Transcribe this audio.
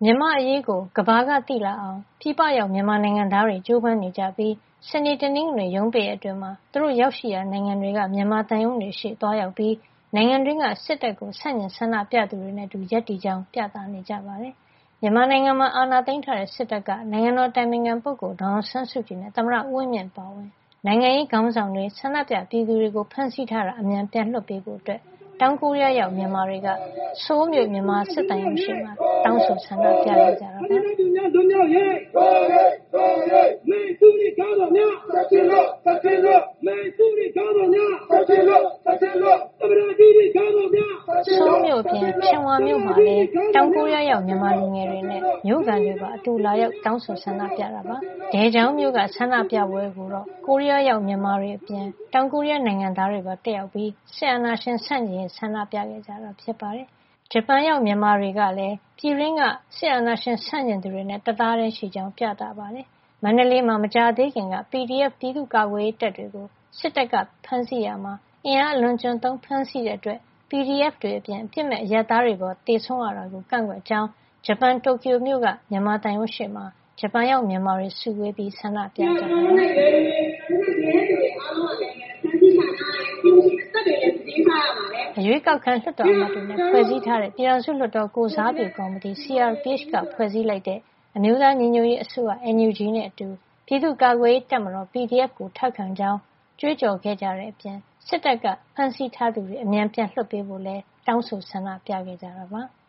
မြန်မာ့အရေးကိုကမ္ဘာကသိလာအောင်ပြည်ပရောက်မြန်မာနိုင်ငံသားတွေကြိုးပမ်းနေကြပြီးစနေတနင်္ဂနွေရုံးပိတ်အတွင်းမှာသူတို့ရောက်ရှိရာနိုင်ငံတွေကမြန်မာတန်ယုံတွေရှေ့သွားရောက်ပြီးနိုင်ငံတွင်းကစစ်တပ်ကိုဆန့်ကျင်ဆန္ဒပြသူတွေနဲ့အတူရပ်တည်ကြောင်းပြသနေကြပါတယ်။မြန်မာနိုင်ငံမှာအာဏာသိမ်းထားတဲ့စစ်တပ်ကနိုင်ငံတော်တိုင်ပင်ခံပုဂ္ဂိုလ်ဒေါ်အောင်ဆန်းစုကြည်နဲ့သမ္မတဦးဝင်းမြင့်ပါဝင်နိုင်ငံရေးခေါင်းဆောင်တွေဆန္ဒပြပြည်သူတွေကိုဖမ်းဆီးထားတာအမြန်ပြန်လွှတ်ပေးဖို့အတွက်တောင်ကိုရီးယားရောက်မြန်မာတွေကဆိုးမြို့မြန်မာစစ်တမ်းရုံးရှိမှာတောင်းဆိုဆန္ဒပြနေကြတာပါ။ဆိုးမြို့ပြင်ချင်ဝါမြို့မှာလည်းတောင်ကိုရီးယားရောက်မြန်မာလူငယ်တွေနဲ့မြို့ခံတွေပါအတူလာရောက်တောင်းဆိုဆန္ဒပြတာပါ။ဒေဂျောင်းမြို့ကဆန္ဒပြပွဲကိုတော့ကိုရီးယားရောက်မြန်မာတွေအပြင်တောင်ကိုရီးယားနိုင်ငံသားတွေပါတက်ရောက်ပြီးဆရာနာရှင်ဆန့်ကျင်ရေးဆန္ဒပြခဲ့ကြတာဖြစ်ပါတယ်။ဂျပန်ရောက်မြန်မာတွေကလည်းပြည်ရင်းကဆရာနာရှင်ဆန့်ကျင်သူတွေနဲ့တသားတည်းရှိကြောင်းပြသပါတယ်။မန္တလေးမှာမကြာသေးခင်က PDF ပြည်သူ့ကာကွယ်ရေးတပ်တွေကိုစစ်တပ်ကဖမ်းဆီးရာမှာအင်အားအလွန်ကျွံသုံးဖမ်းဆီးတဲ့အတွက် PDF တွေအပြင်အပြစ်မဲ့အရပ်သားတွေပေါ်တေဆုံးရတာကိုကန့်ကွက်ကြောင်းဂျပန်တိုကျိုမြို့ကမြန်မာတန်ရုံးရှိမှာဂျပန်ရောက်မြန်မာတွေစုဝေးပြီးဆန္ဒပြကြပါတယ်။အရွေးကောက်ခံလွှတ်တော်အမတ်တွေနဲ့ဖွဲ့စည်းထားတဲ့ပြည်ထောင်စုလွှတ်တော်ကိုစားပြုကော်မတီ CRPH ကဖွဲ့စည်းလိုက်တဲ့အမျိုးသားညီညွတ်ရေးအစိုးရ NUG နဲ့အတူပြည်သူ့ကာကွယ်ရေးတပ်မတော် PDF ကိုထောက်ခံကြောင်းကြွေးကြော်ခဲ့ကြတဲ့အပြင်စစ်တပ်ကဖမ်းဆီးထားသူတွေအမြန်ပြန်လွှတ်ပေးဖို့လည်းတောင်းဆိုဆန္ဒပြခဲ့ကြတာပါ။